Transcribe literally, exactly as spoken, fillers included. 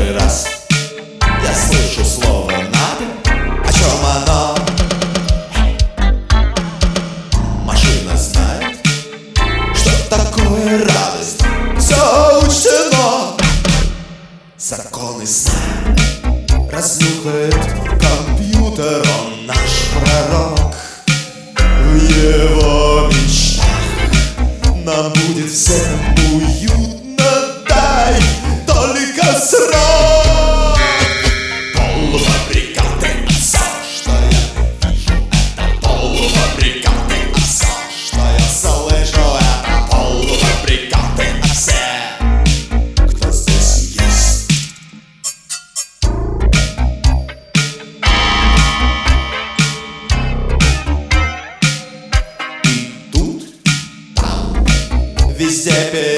который раз я слышу слово «надо». О чем оно? Машина знает, что такое радость. Все учтено. Законы знает, разнюхает компьютер. Он наш пророк. В его мечтах нам будет всем уютно. Дай только срок. Полуфабрикаты, а все, что я вижу, это полуфабрикаты, а все, что я слышу, это полуфабрикаты, а все, кто здесь есть. И тут, там, везде перед